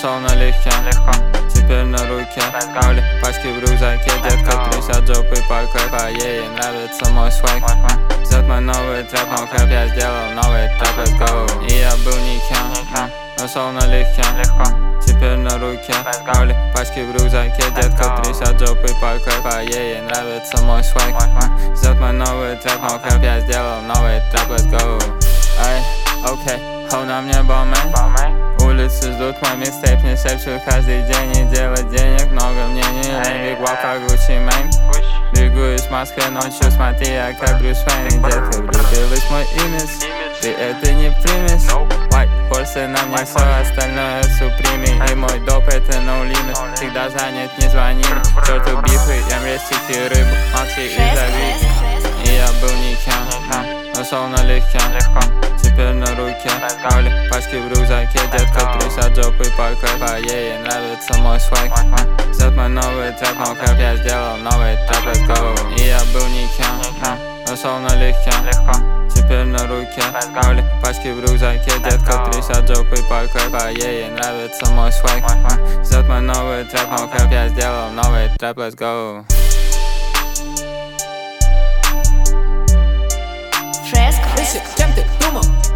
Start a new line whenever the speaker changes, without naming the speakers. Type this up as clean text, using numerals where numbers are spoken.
Нашел налегке, теперь на руке Павли, пачки в рюкзаке. Детка трясет жопой по кайфа, ей нравится мой свайк. Взят мой новый трэп, но крэп я сделал новый трэп, let's go. И я был никем, нашел налегке, теперь на руке Павли, пачки в рюкзаке. Детка трясет жопой по кайфа, ей нравится мой свайк. Взят мой новый трэп, но крэп я сделал новый трэп, let's go. Ай, окей, хоу на мне бомэй. Улицы ждут мой микстейп, не шепчу каждый день. И делать денег много мне не лень. Big Walk, Gucci Mane. Бегу из Москвы ночью, смотри, я как Брюс Уэйн. И детка влюбилась в мой имидж, ты это не примешь. White Horse на мне, все остальное Supreme. И мой доп это no limit, всегда занят, не звони. Черту бифы, ем рестики, рыбу, молчи и зови. И я был никем, нашел налегке, теперь на руке Павли, пачки в рюкзаке. Детка трясет жопой по кайфа, ей нравится мой свайк. Взят мой новый трэп, но крэп я сделал новый трэп, let's go. И я был никем, нашел налегке, теперь на руке Павли, пачки в рюкзаке. Детка трясет жопой по кайфа, ей нравится мой свайк. Взят мой новый трэп, но крэп я сделал новый трэп, let's go.
Фреско.
Кем ты думал?